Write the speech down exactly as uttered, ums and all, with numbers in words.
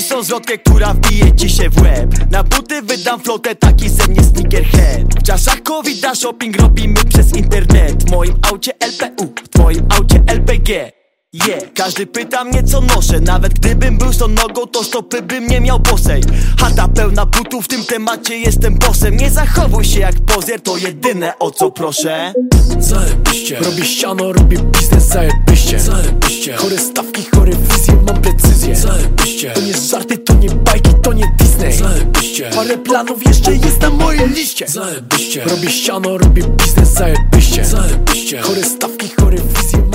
są zwrotkę, która wbije ci się w łeb. Na buty wydam flotę, taki ze mnie sneakerhead. W czasach covida shopping robimy przez internet. W moim aucie L P U, w twoim aucie L P G. Yeah. Każdy pyta mnie co noszę, nawet gdybym był nogą, to stopy bym nie miał bosej. Chata pełna butów, w tym temacie jestem bossem. Nie zachowuj się jak pozier, to jedyne o co proszę. Zajebiście, robię ściano, robię biznes, zajebiście. Zajebiście, chore stawki, chore wizje, mam precyzję. Zajebiście, to nie żarty, to nie bajki, to nie Disney. Zajebiście, parę planów jeszcze jest na mojej liście. Zajebiście, robię ściano, robię biznes, zajebiście. Zajebiście, chore stawki, chore wizje.